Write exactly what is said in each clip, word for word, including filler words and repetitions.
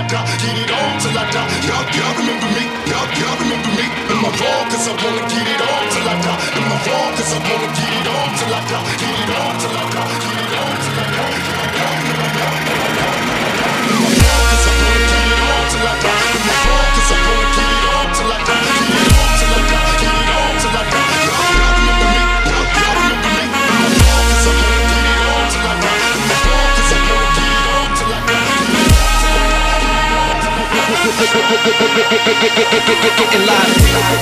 die, get it on till I die. Y'all, y'all remember me, y'all, y'all remember me. Am I wrong? Cause I wanna get it on till I die. Am I wrong? Cause I wanna get it on till I die. Get it on till I die, get it on till I die. Am I wrong? Cause I wanna get it on till I die. Am I wrong? Cause I wanna get it on till I die. Get it on till I die, get it on till I die. Y'all, y'all remember me, y'all, y'all remember me. Am I wrong? Cause I wanna get it on till I die. Am I wrong? Cause I wanna get it on till I die. Getting live.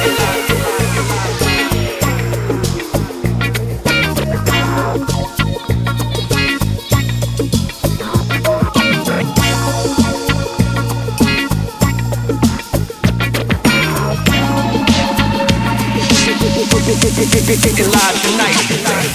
Getting live tonight.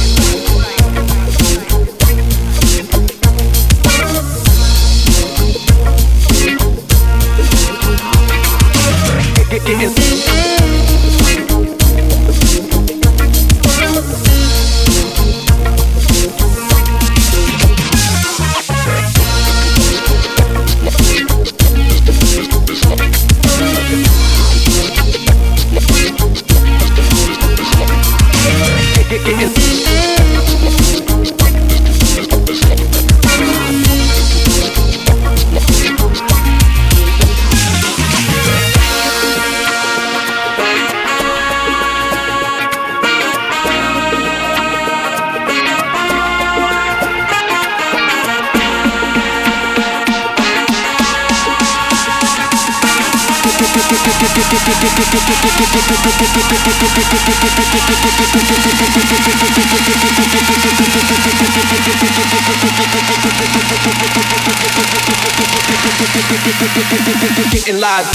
Getting live.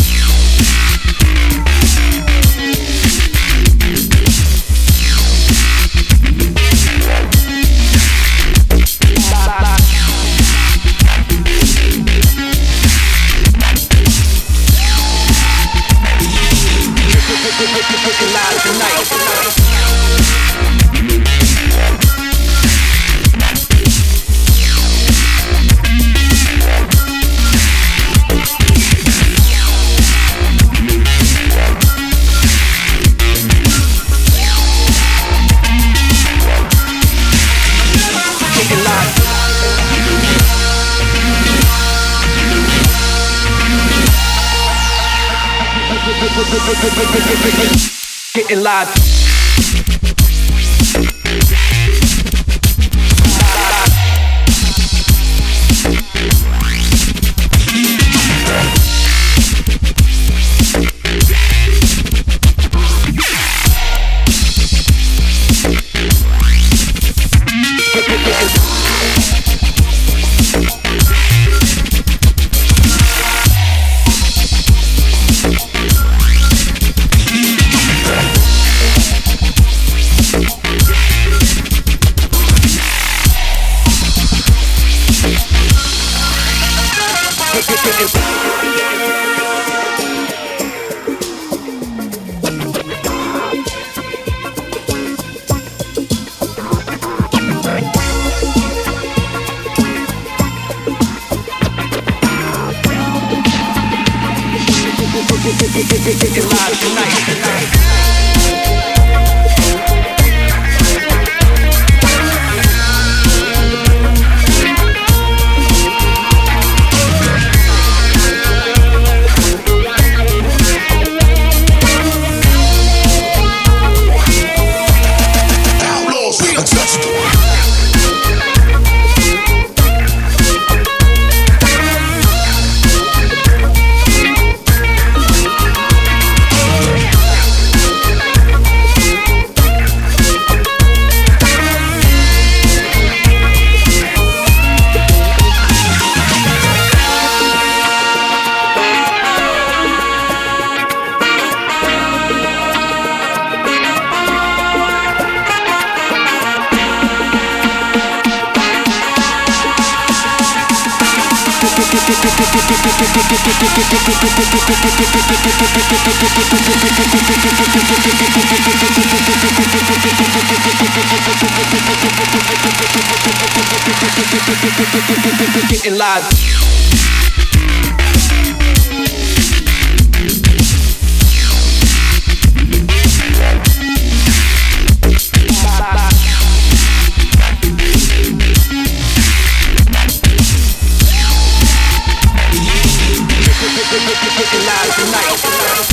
Getting live. Getting live tonight. Getting live. Getting live tonight.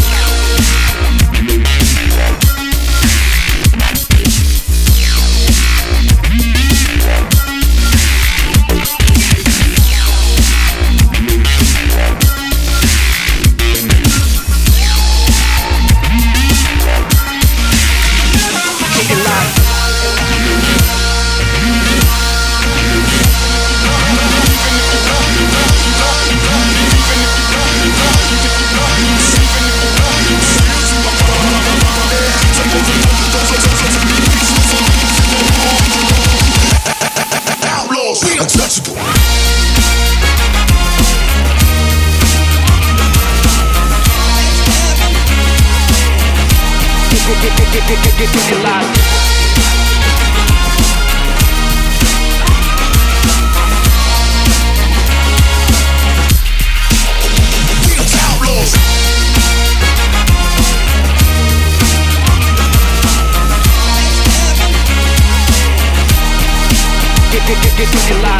Untouchable. Getting live. Getting live.